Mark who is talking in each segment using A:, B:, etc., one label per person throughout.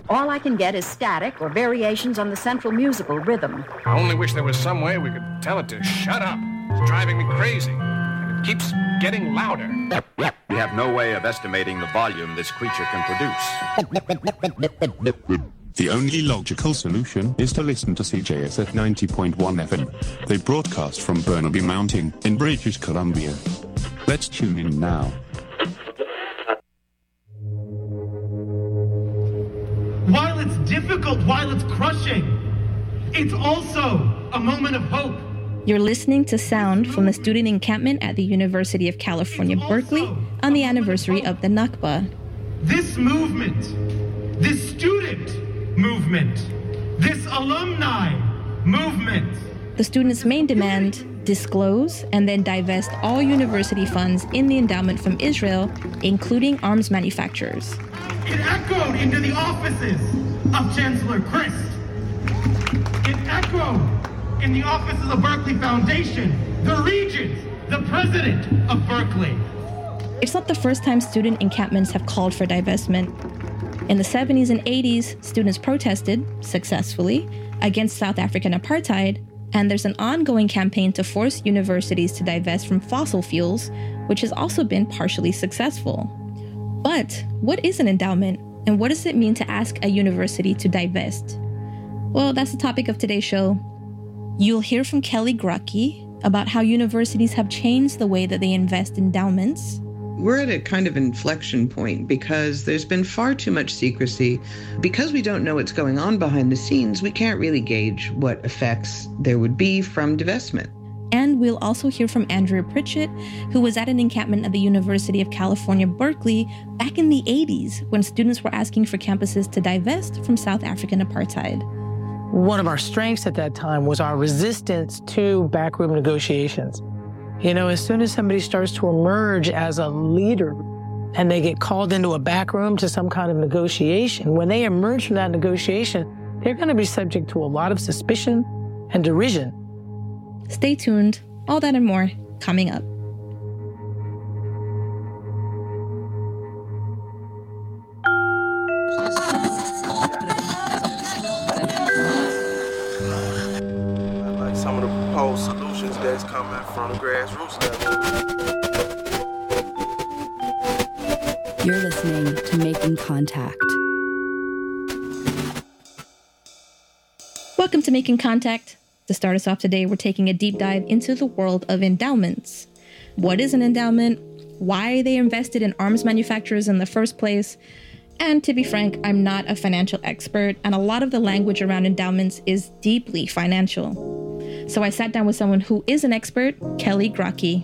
A: All I can get is static or variations on the central musical rhythm.
B: I only wish there was some way we could tell it to shut up. It's driving me crazy, and it keeps getting louder.
C: We have no way of estimating the volume this creature can produce.
D: The only logical solution is to listen to CJS at 90.1 FM. They broadcast from Burnaby Mountain in British Columbia. Let's tune in now.
E: While it's difficult, while it's crushing, it's also a moment of hope.
F: You're listening to sound from the student encampment at the University of California, Berkeley, on the anniversary of the Nakba.
E: This movement, this student movement, this alumni movement.
F: The students' main demand: disclose and then divest all university funds in the endowment from Israel, including arms manufacturers.
E: It echoed into the offices of Chancellor Christ. It echoed in the offices of Berkeley Foundation, the regents, the president of Berkeley.
F: It's not the first time student encampments have called for divestment. In the 70s and 80s, students protested, successfully, against South African apartheid, and there's an ongoing campaign to force universities to divest from fossil fuels, which has also been partially successful. But what is an endowment, and what does it mean to ask a university to divest? Well, that's the topic of today's show. You'll hear from Kelly Grotke about how universities have changed the way that they invest endowments.
G: We're at a kind of inflection point because there's been far too much secrecy. Because we don't know what's going on behind the scenes, we can't really gauge what effects there would be from divestment.
F: And we'll also hear from Andrea Pritchett, who was at an encampment at the University of California, Berkeley, back in the 80s when students were asking for campuses to divest from South African apartheid.
H: One of our strengths at that time was our resistance to backroom negotiations. You know, as soon as somebody starts to emerge as a leader and they get called into a back room to some kind of negotiation, when they emerge from that negotiation, they're going to be subject to a lot of suspicion and derision.
F: Stay tuned. All that and more coming up.
I: I like some of the proposed solutions that's coming from the grassroots level.
J: You're listening to Making Contact.
F: Welcome to Making Contact. To start us off today, we're taking a deep dive into the world of endowments. What is an endowment? Why are they invested in arms manufacturers in the first place? And to be frank, I'm not a financial expert, and a lot of the language around endowments is deeply financial. So I sat down with someone who is an expert, Kelly Grotke.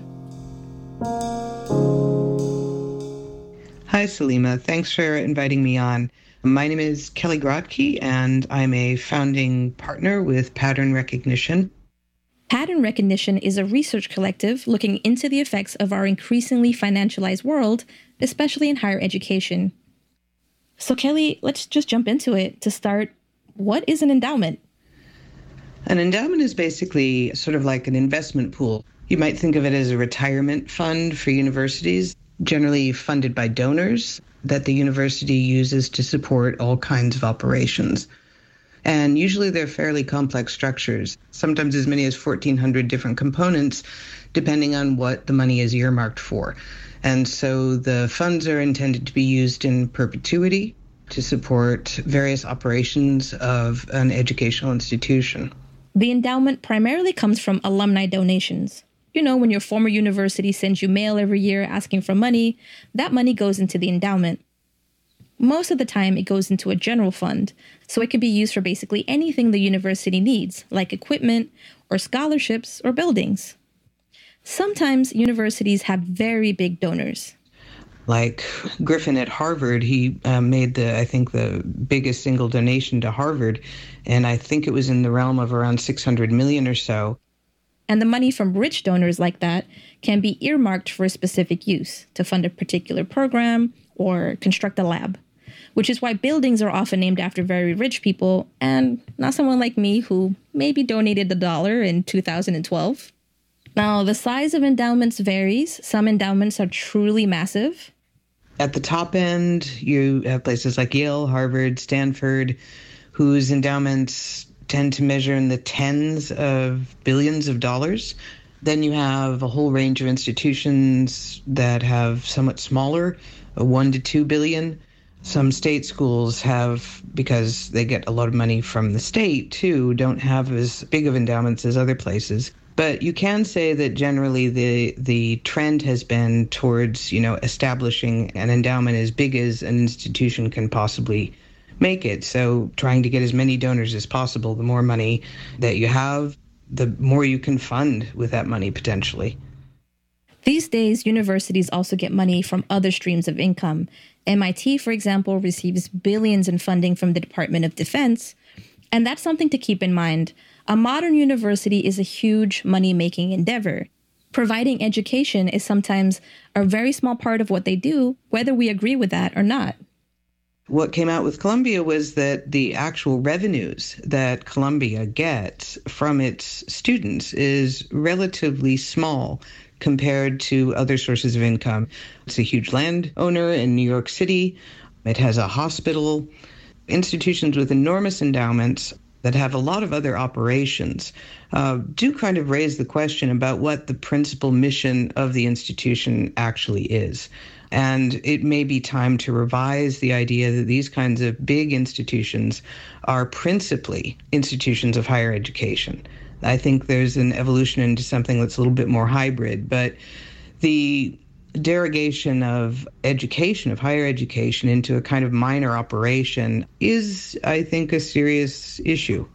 G: Hi, Salima. Thanks for inviting me on. My name is Kelly Grotke, and I'm a founding partner with Pattern Recognition.
F: Pattern Recognition is a research collective looking into the effects of our increasingly financialized world, especially in higher education. So Kelly, let's just jump into it. To start, what is an endowment?
G: An endowment is basically sort of like an investment pool. You might think of it as a retirement fund for universities, generally funded by donors that the university uses to support all kinds of operations. And usually they're fairly complex structures, sometimes as many as 1,400 different components, depending on what the money is earmarked for. And so the funds are intended to be used in perpetuity to support various operations of an educational institution.
F: The endowment primarily comes from alumni donations. You know, when your former university sends you mail every year asking for money, that money goes into the endowment. Most of the time, it goes into a general fund, so it can be used for basically anything the university needs, like equipment or scholarships or buildings. Sometimes universities have very big donors.
G: Like Griffin at Harvard, he made the biggest single donation to Harvard, and I think it was in the realm of around 600 million or so.
F: And the money from rich donors like that can be earmarked for a specific use, to fund a particular program or construct a lab, which is why buildings are often named after very rich people and not someone like me who maybe donated $1 in 2012. Now, the size of endowments varies. Some endowments are truly massive.
G: At the top end, you have places like Yale, Harvard, Stanford, whose endowments tend to measure in the tens of billions of dollars. Then you have a whole range of institutions that have somewhat smaller, 1 to 2 billion. Some state schools have, because they get a lot of money from the state too, don't have as big of endowments as other places. But you can say that generally the trend has been towards, establishing an endowment as big as an institution can possibly make it. So trying to get as many donors as possible. The more money that you have, the more you can fund with that money potentially.
F: These days, universities also get money from other streams of income. MIT, for example, receives billions in funding from the Department of Defense. And that's something to keep in mind. A modern university is a huge money-making endeavor. Providing education is sometimes a very small part of what they do, whether we agree with that or not.
G: What came out with Columbia was that the actual revenues that Columbia gets from its students is relatively small compared to other sources of income. It's a huge landowner in New York City. It has a hospital, institutions with enormous endowments that have a lot of other operations do kind of raise the question about what the principal mission of the institution actually is. And it may be time to revise the idea that these kinds of big institutions are principally institutions of higher education. I think there's an evolution into something that's a little bit more hybrid, but the derogation of education, of higher education, into a kind of minor operation is, I think, a serious issue.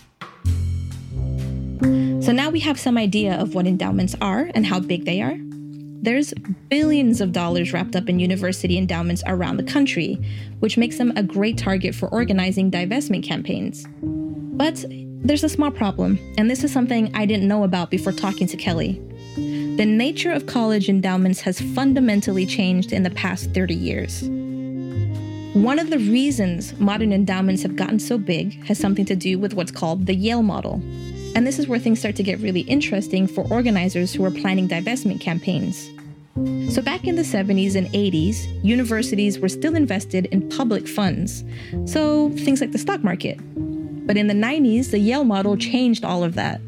F: So now we have some idea of what endowments are and how big they are. There's billions of dollars wrapped up in university endowments around the country, which makes them a great target for organizing divestment campaigns. But there's a small problem, and this is something I didn't know about before talking to Kelly. The nature of college endowments has fundamentally changed in the past 30 years. One of the reasons modern endowments have gotten so big has something to do with what's called the Yale model. And this is where things start to get really interesting for organizers who are planning divestment campaigns. So back in the 70s and 80s, universities were still invested in public funds, so things like the stock market. But in the 90s, the Yale model changed all of that.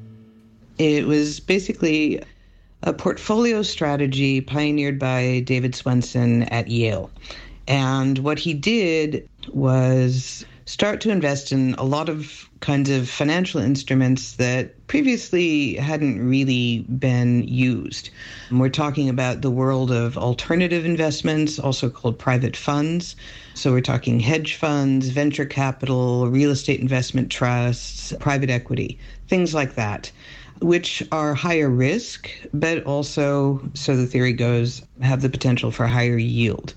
G: It was basically a portfolio strategy pioneered by David Swensen at Yale. And what he did was start to invest in a lot of kinds of financial instruments that previously hadn't really been used. And we're talking about the world of alternative investments, also called private funds. So we're talking hedge funds, venture capital, real estate investment trusts, private equity, things like that, which are higher risk, but also, so the theory goes, have the potential for higher yield.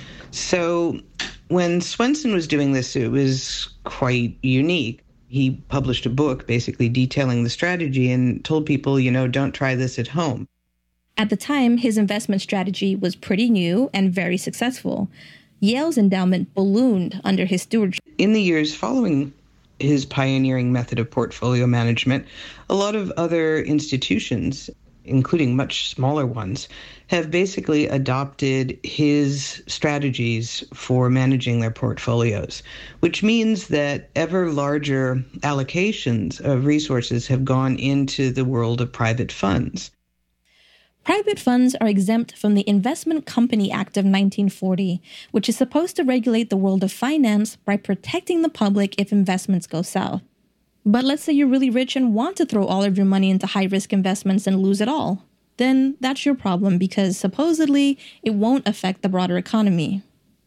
G: So when Swensen was doing this, it was quite unique. He published a book basically detailing the strategy and told people, don't try this at home.
F: At the time, his investment strategy was pretty new and very successful. Yale's endowment ballooned under his stewardship.
G: In the years following his pioneering method of portfolio management, a lot of other institutions, including much smaller ones, have basically adopted his strategies for managing their portfolios, which means that ever larger allocations of resources have gone into the world of private funds.
F: Private funds are exempt from the Investment Company Act of 1940, which is supposed to regulate the world of finance by protecting the public if investments go south. But let's say you're really rich and want to throw all of your money into high-risk investments and lose it all. Then that's your problem because supposedly it won't affect the broader economy.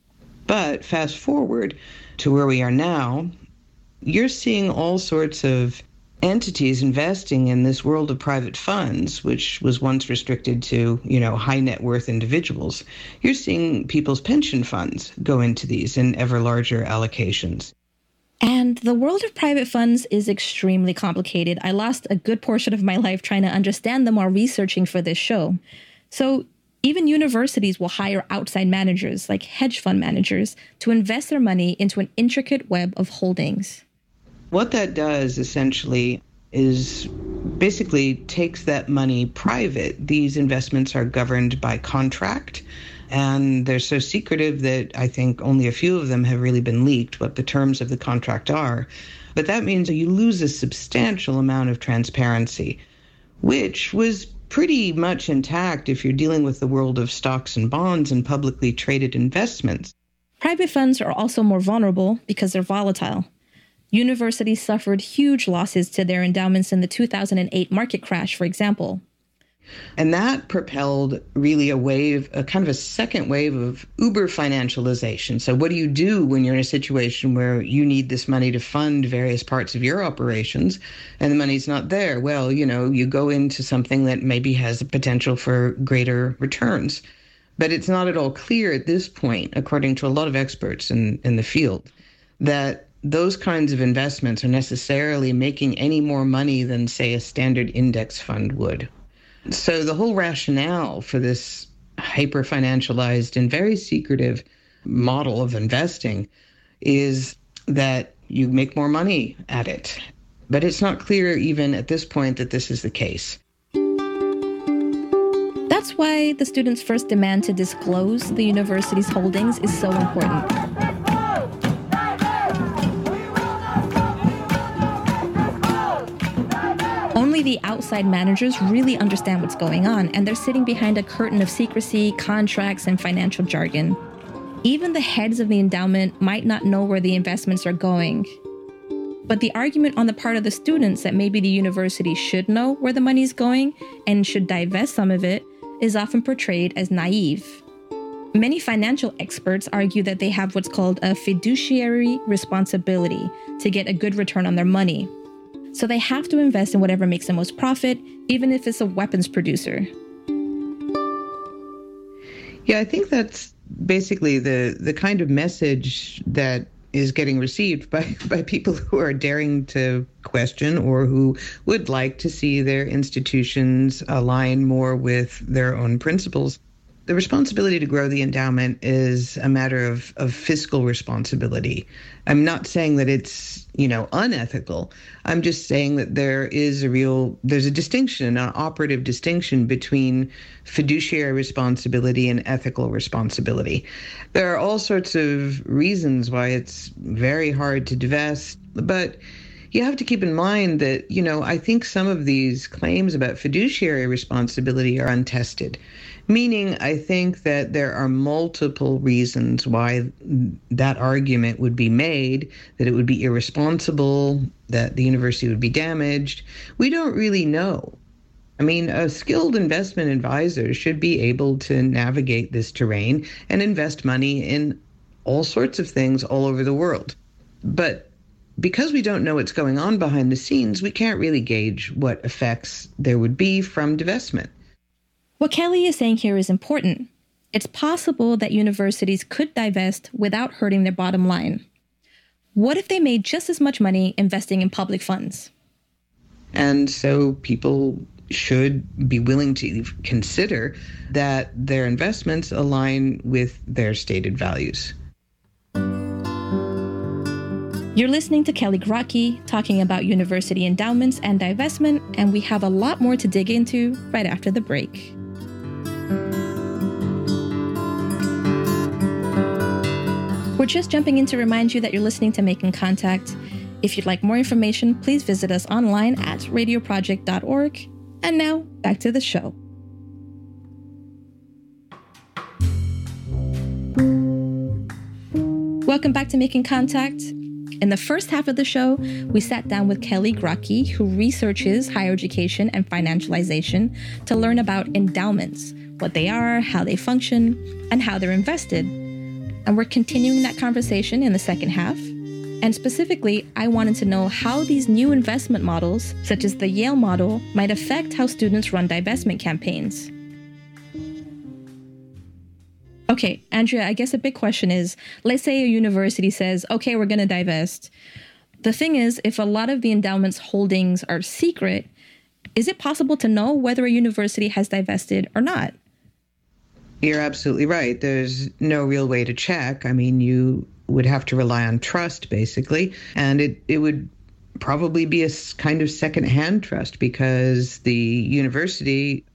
G: But fast forward to where we are now, you're seeing all sorts of entities investing in this world of private funds, which was once restricted to, high net worth individuals. You're seeing people's pension funds go into these in ever larger allocations.
F: And the world of private funds is extremely complicated. I lost a good portion of my life trying to understand them while researching for this show. So even universities will hire outside managers, like hedge fund managers, to invest their money into an intricate web of holdings.
G: What that does essentially is basically takes that money private. These investments are governed by contract. And they're so secretive that I think only a few of them have really been leaked, what the terms of the contract are. But that means that you lose a substantial amount of transparency, which was pretty much intact if you're dealing with the world of stocks and bonds and publicly traded investments.
F: Private funds are also more vulnerable because they're volatile. Universities suffered huge losses to their endowments in the 2008 market crash, for example.
G: And that propelled really a kind of a second wave of uber financialization. So what do you do when you're in a situation where you need this money to fund various parts of your operations and the money's not there? Well, you go into something that maybe has a potential for greater returns. But it's not at all clear at this point, according to a lot of experts in the field, that those kinds of investments are necessarily making any more money than, say, a standard index fund would. So the whole rationale for this hyper-financialized and very secretive model of investing is that you make more money at it. But it's not clear even at this point that this is the case.
F: That's why the students' first demand to disclose the university's holdings is so important. Only the outside managers really understand what's going on, and they're sitting behind a curtain of secrecy, contracts, and financial jargon. Even the heads of the endowment might not know where the investments are going. But the argument on the part of the students that maybe the university should know where the money's going and should divest some of it is often portrayed as naive. Many financial experts argue that they have what's called a fiduciary responsibility to get a good return on their money. So they have to invest in whatever makes the most profit, even if it's a weapons producer.
G: Yeah, I think that's basically the kind of message that is getting received by people who are daring to question or who would like to see their institutions align more with their own principles. The responsibility to grow the endowment is a matter of fiscal responsibility. I'm not saying that it's, unethical. I'm just saying that there's a distinction, an operative distinction between fiduciary responsibility and ethical responsibility. There are all sorts of reasons why it's very hard to divest, but you have to keep in mind that, I think some of these claims about fiduciary responsibility are untested. Meaning, I think that there are multiple reasons why that argument would be made, that it would be irresponsible, that the university would be damaged. We don't really know. I mean, a skilled investment advisor should be able to navigate this terrain and invest money in all sorts of things all over the world. But because we don't know what's going on behind the scenes, we can't really gauge what effects there would be from divestment.
F: What Kelly is saying here is important. It's possible that universities could divest without hurting their bottom line. What if they made just as much money investing in public funds?
G: And so people should be willing to consider that their investments align with their stated values.
F: You're listening to Kelly Grotke talking about university endowments and divestment, and we have a lot more to dig into right after the break. We're just jumping in to remind you that you're listening to Making Contact. If you'd like more information, please visit us online at radioproject.org. And now, back to the show. Welcome back to Making Contact. In the first half of the show, we sat down with Kelly Grotke, who researches higher education and financialization, to learn about endowments, what they are, how they function, and how they're invested. And we're continuing that conversation in the second half. And specifically, I wanted to know how these new investment models, such as the Yale model, might affect how students run divestment campaigns. Okay, Andrea, I guess a big question is, let's say a university says, okay, we're going to divest. The thing is, if a lot of the endowment's holdings are secret, is it possible to know whether a university has divested or not?
G: You're absolutely right. There's no real way to check. I mean, you would have to rely on trust, basically, and it would probably be a kind of second-hand trust because the university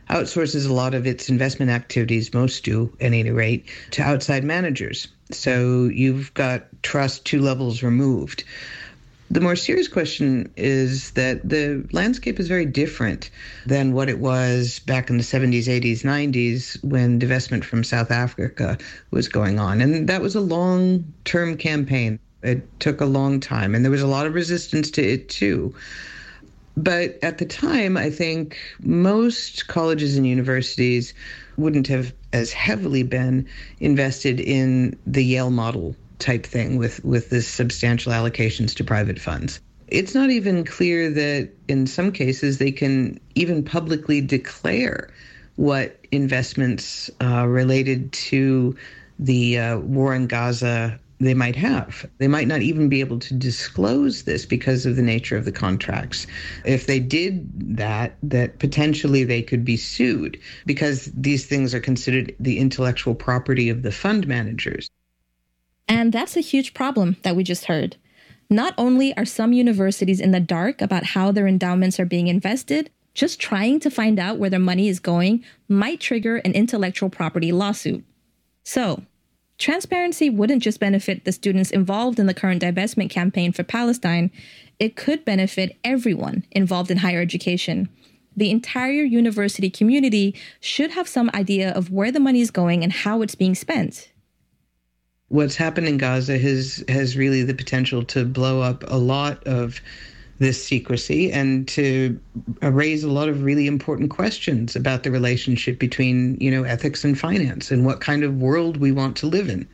G: outsources a lot of its investment activities, most do at any rate, to outside managers. So you've got trust 2 levels removed. The more serious question is that the landscape is very different than what it was back in the 70s, 80s, 90s when divestment from South Africa was going on. And that was a long-term campaign. It took a long time, and there was a lot of resistance to it too. But at the time, I think most colleges and universities wouldn't have as heavily been invested in the Yale model type thing with this substantial allocations to private funds. It's not even clear that in some cases they can even publicly declare what investments related to the war in Gaza they might have. They might not even be able to disclose this because of the nature of the contracts. If they did that potentially they could be sued because these things are considered the intellectual property of the fund managers.
F: And that's a huge problem that we just heard. Not only are some universities in the dark about how their endowments are being invested, just trying to find out where their money is going might trigger an intellectual property lawsuit. So, transparency wouldn't just benefit the students involved in the current divestment campaign for Palestine, it could benefit everyone involved in higher education. The entire university community should have some idea of where the money is going and how it's being spent.
G: What's happened in Gaza has really the potential to blow up a lot of this secrecy and to raise a lot of really important questions about the relationship between, ethics and finance and what kind of world we want to live in.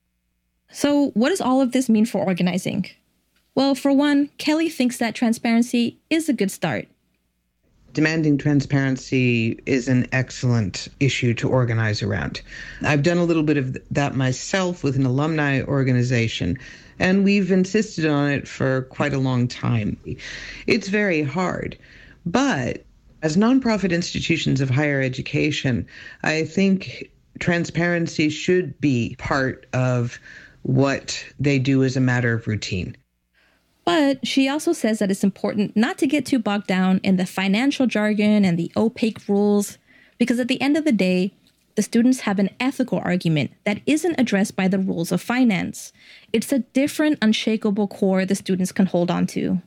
F: So what does all of this mean for organizing? Well, for one, Kelly thinks that transparency is a good start.
G: Demanding transparency is an excellent issue to organize around. I've done a little bit of that myself with an alumni organization, and we've insisted on it for quite a long time. It's very hard, but as nonprofit institutions of higher education, I think transparency should be part of what they do as a matter of routine.
F: But she also says that it's important not to get too bogged down in the financial jargon and the opaque rules, because at the end of the day, the students have an ethical argument that isn't addressed by the rules of finance. It's a different, unshakable core the students can hold on to.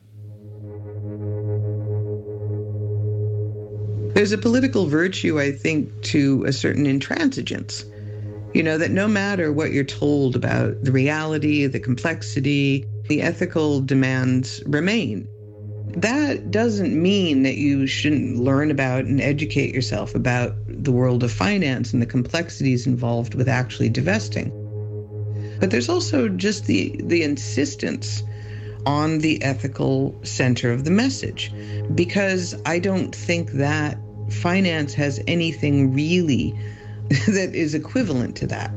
G: There's a political virtue, I think, to a certain intransigence. That no matter what you're told about the reality, the complexity, the ethical demands remain. That doesn't mean that you shouldn't learn about and educate yourself about the world of finance and the complexities involved with actually divesting. But there's also just the insistence on the ethical center of the message, because I don't think that finance has anything really that is equivalent to that.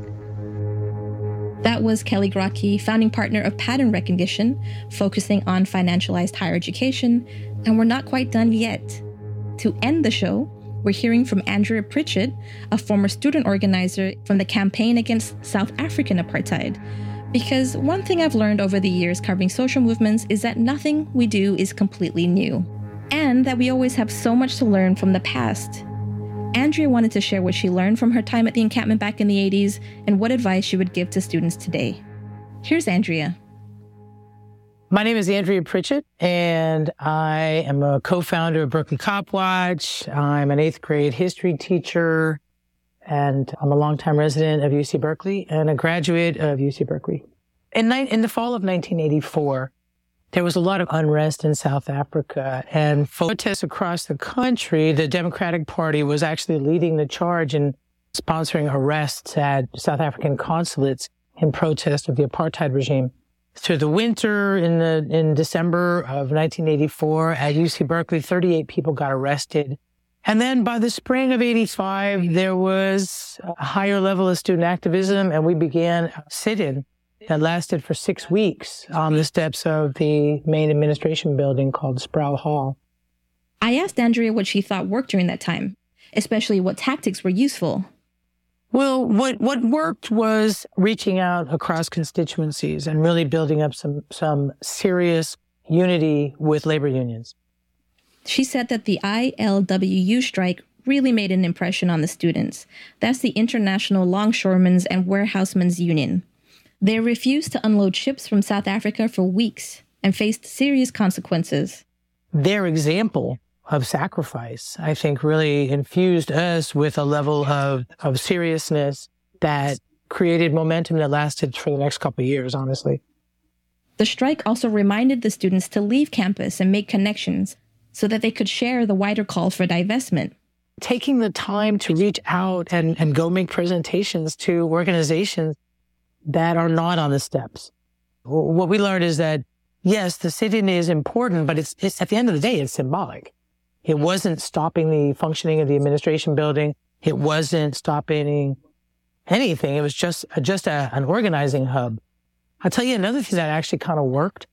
F: That was Kelly Grotke, founding partner of Pattern Recognition, focusing on financialized higher education, and we're not quite done yet. To end the show, we're hearing from Andrea Pritchett, a former student organizer from the campaign against South African apartheid. Because one thing I've learned over the years covering social movements is that nothing we do is completely new, and that we always have so much to learn from the past. Andrea wanted to share what she learned from her time at the encampment back in the 80s and what advice she would give to students today. Here's Andrea.
H: My name is Andrea Pritchett, and I am a co-founder of Berkeley Copwatch. I'm an 8th grade history teacher, and I'm a longtime resident of UC Berkeley and a graduate of UC Berkeley. In the fall of 1984, there was a lot of unrest in South Africa, and for protests across the country, the Democratic Party was actually leading the charge in sponsoring arrests at South African consulates in protest of the apartheid regime. Through the winter in December of 1984 at UC Berkeley, 38 people got arrested. And then by the spring of 85, there was a higher level of student activism, and we began a sit-in that lasted for 6 weeks on the steps of the main administration building called Sproul Hall.
F: I asked Andrea what she thought worked during that time, especially what tactics were useful.
H: Well, what worked was reaching out across constituencies and really building up some serious unity with labor unions.
F: She said that the ILWU strike really made an impression on the students. That's the International Longshoremen's and Warehousemen's Union. They refused to unload ships from South Africa for weeks and faced serious consequences.
H: Their example of sacrifice, I think, really infused us with a level of seriousness that created momentum that lasted for the next couple of years, honestly.
F: The strike also reminded the students to leave campus and make connections so that they could share the wider call for divestment.
H: Taking the time to reach out and go make presentations to organizations that are not on the steps. What we learned is that, yes, the sitting is important, but it's at the end of the day, it's symbolic. It wasn't stopping the functioning of the administration building. It wasn't stopping anything. It was just an organizing hub. I'll tell you another thing that actually kind of worked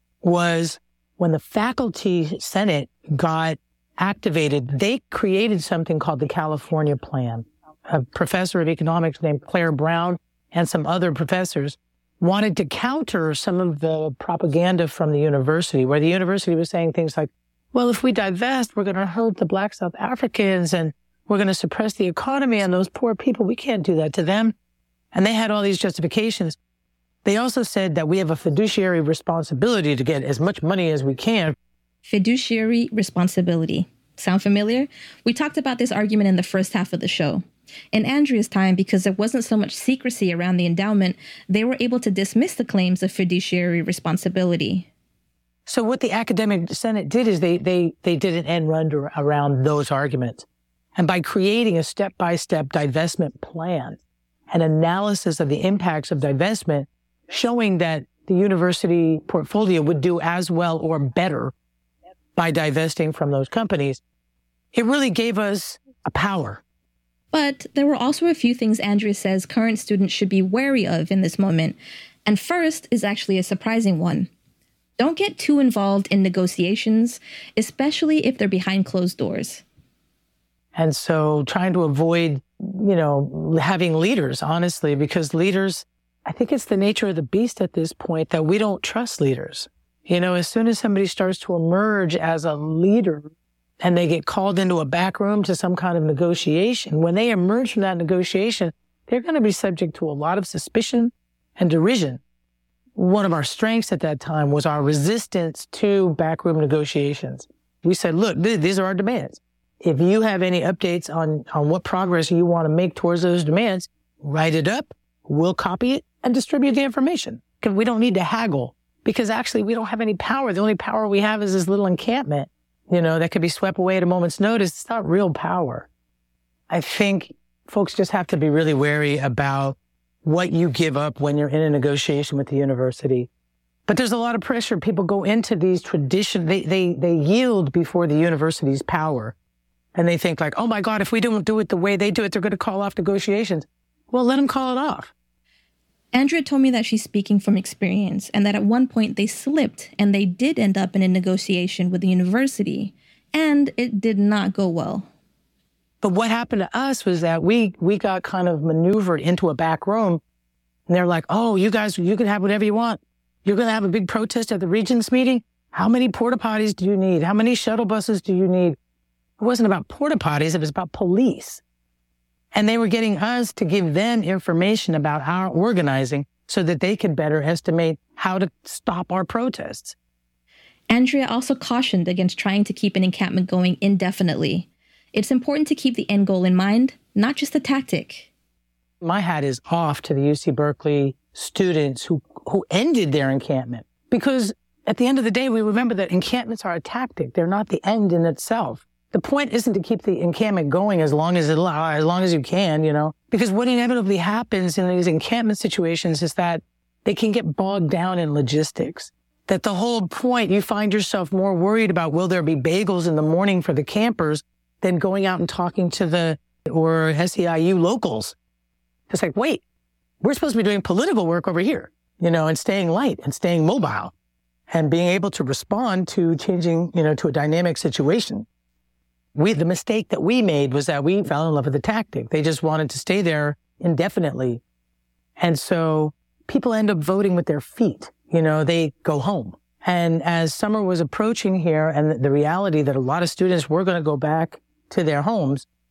H: was when the faculty senate got activated, they created something called the California Plan. A professor of economics named Claire Brown and some other professors wanted to counter some of the propaganda from the university, where the university was saying things like, well, if we divest, we're going to hurt the Black South Africans and we're going to suppress the economy and those poor people. We can't do that to them. And they had all these justifications. They also said that we have a fiduciary responsibility to get as much money as we can.
F: Fiduciary responsibility. Sound familiar? We talked about this argument in the first half of the show. In Andrea's time, because there wasn't so much secrecy around the endowment, they were able to dismiss the claims of fiduciary responsibility.
H: So what the academic senate did is they did an end run around those arguments. And by creating a step-by-step divestment plan, an analysis of the impacts of divestment, showing that the university portfolio would do as well or better by divesting from those companies, it really gave us a power.
F: But there were also a few things Andrea says current students should be wary of in this moment. And first is actually a surprising one. Don't get too involved in negotiations, especially if they're behind closed doors.
H: And so trying to avoid, having leaders, honestly, because leaders, I think it's the nature of the beast at this point that we don't trust leaders. As soon as somebody starts to emerge as a leader and they get called into a back room to some kind of negotiation, when they emerge from that negotiation, they're going to be subject to a lot of suspicion and derision. One of our strengths at that time was our resistance to backroom negotiations. We said, look, these are our demands. If you have any updates on what progress you want to make towards those demands, write it up, we'll copy it, and distribute the information. Because we don't need to haggle, because actually we don't have any power. The only power we have is this little encampment, that could be swept away at a moment's notice. It's not real power. I think folks just have to be really wary about what you give up when you're in a negotiation with the university. But there's a lot of pressure. People go into these traditions. They yield before the university's power. And they think like, oh my God, if we don't do it the way they do it, they're going to call off negotiations. Well, let them call it off.
F: Andrea told me that she's speaking from experience and that at one point they slipped and they did end up in a negotiation with the university. And it did not go well.
H: But what happened to us was that we got kind of maneuvered into a back room. And they're like, oh, you guys, you can have whatever you want. You're going to have a big protest at the regents meeting. How many porta potties do you need? How many shuttle buses do you need? It wasn't about porta potties. It was about police. And they were getting us to give them information about our organizing so that they could better estimate how to stop our protests.
F: Andrea also cautioned against trying to keep an encampment going indefinitely. It's important to keep the end goal in mind, not just the tactic.
H: My hat is off to the UC Berkeley students who ended their encampment. Because at the end of the day, we remember that encampments are a tactic. They're not the end in itself. The point isn't to keep the encampment going as long as you can, because what inevitably happens in these encampment situations is that they can get bogged down in logistics. That the whole point, you find yourself more worried about will there be bagels in the morning for the campers than going out and talking to the SEIU locals. It's like, wait, we're supposed to be doing political work over here, and staying light and staying mobile and being able to respond to changing, to a dynamic situation. The mistake that we made was that we fell in love with the tactic. They just wanted to stay there indefinitely. And so people end up voting with their feet. They go home. And as summer was approaching here and the reality that a lot of students were going to go back to their homes,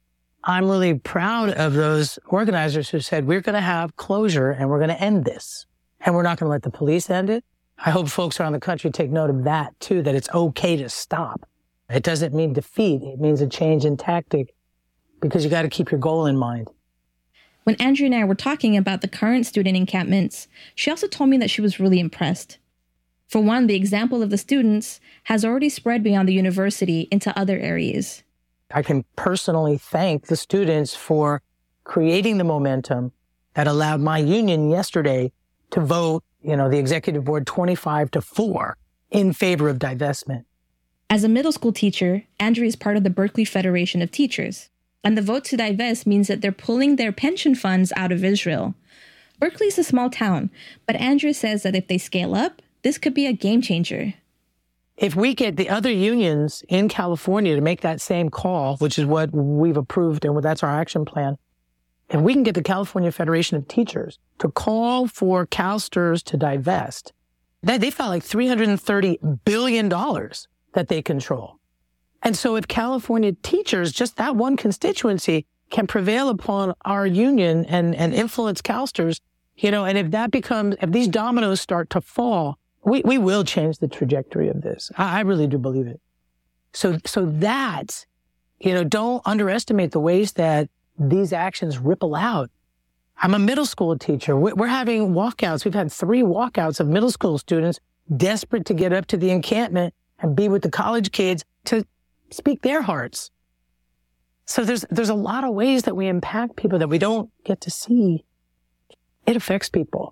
H: I'm really proud of those organizers who said, we're going to have closure and we're going to end this. And we're not going to let the police end it. I hope folks around the country take note of that, too, that it's okay to stop. It doesn't mean defeat. It means a change in tactic, because you got to keep your goal in mind.
F: When Andrea and I were talking about the current student encampments, she also told me that she was really impressed. For one, the example of the students has already spread beyond the university into other areas.
H: I can personally thank the students for creating the momentum that allowed my union yesterday to vote, the executive board 25-4 in favor of divestment.
F: As a middle school teacher, Andrea is part of the Berkeley Federation of Teachers. And the vote to divest means that they're pulling their pension funds out of Israel. Berkeley is a small town, but Andrea says that if they scale up, this could be a game changer.
H: If we get the other unions in California to make that same call, which is what we've approved and that's our action plan, if we can get the California Federation of Teachers to call for CalSTRS to divest, they felt like $330 billion that they control. And so if California teachers, just that one constituency, can prevail upon our union and influence CalSTRS, and if these dominoes start to fall, we will change the trajectory of this. I really do believe it. So that, don't underestimate the ways that these actions ripple out. I'm a middle school teacher. We're having walkouts. We've had 3 walkouts of middle school students desperate to get up to the encampment and be with the college kids to speak their hearts. So there's a lot of ways that we impact people that we don't get to see. It affects people.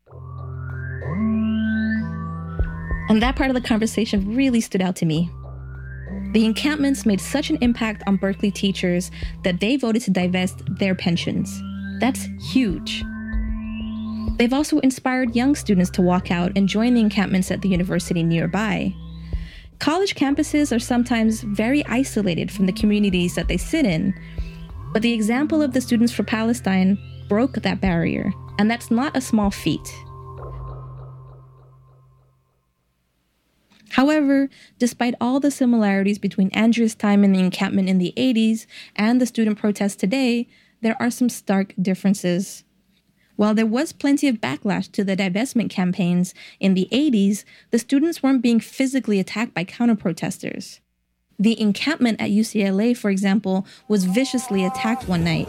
F: And that part of the conversation really stood out to me. The encampments made such an impact on Berkeley teachers that they voted to divest their pensions. That's huge. They've also inspired young students to walk out and join the encampments at the university nearby. College campuses are sometimes very isolated from the communities that they sit in, but the example of the Students for Palestine broke that barrier, and that's not a small feat. However, despite all the similarities between Andrea's time in the encampment in the 80s and the student protests today, there are some stark differences. While there was plenty of backlash to the divestment campaigns in the 80s, the students weren't being physically attacked by counter-protesters. The encampment at UCLA, for example, was viciously attacked one night.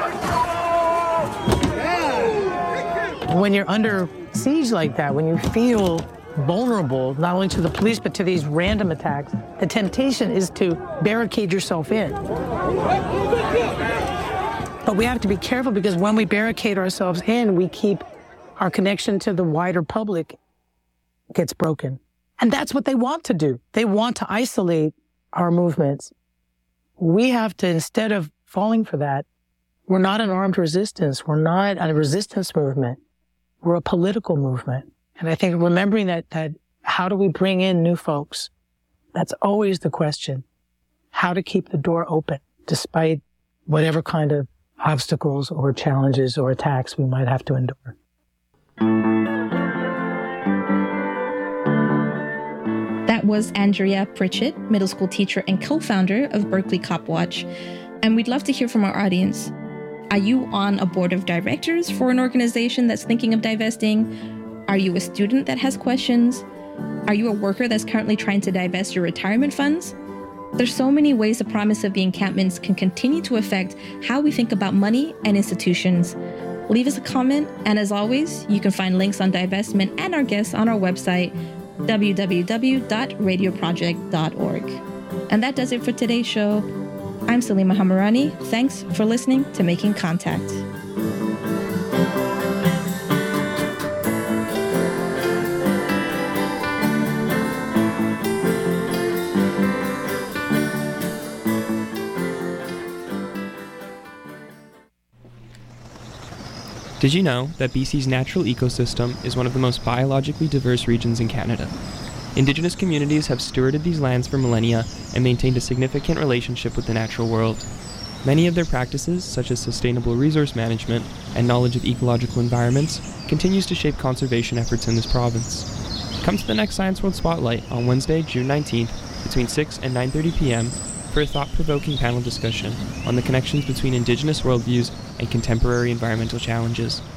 H: When you're under siege like that, when you feel vulnerable, not only to the police, but to these random attacks, the temptation is to barricade yourself in. But we have to be careful, because when we barricade ourselves in, we keep our connection to the wider public gets broken. And that's what they want to do. They want to isolate our movements. We have to, instead of falling for that, we're not an armed resistance. We're not a resistance movement. We're a political movement. And I think remembering that how do we bring in new folks? That's always the question. How to keep the door open despite whatever kind of obstacles or challenges or attacks we might have to endure.
F: That was Andrea Pritchett, middle school teacher and co-founder of Berkeley Copwatch. And we'd love to hear from our audience. Are you on a board of directors for an organization that's thinking of divesting? Are you a student that has questions? Are you a worker that's currently trying to divest your retirement funds? There's so many ways the promise of the encampments can continue to affect how we think about money and institutions. Leave us a comment, and as always, you can find links on divestment and our guests on our website, www.radioproject.org. And that does it for today's show. I'm Salima Hamarani. Thanks for listening to Making Contact.
K: Did you know that BC's natural ecosystem is one of the most biologically diverse regions in Canada? Indigenous communities have stewarded these lands for millennia and maintained a significant relationship with the natural world. Many of their practices, such as sustainable resource management and knowledge of ecological environments, continues to shape conservation efforts in this province. Come to the next Science World Spotlight on Wednesday, June 19th, between 6 and 9:30 p.m. for a thought-provoking panel discussion on the connections between Indigenous worldviews and contemporary environmental challenges.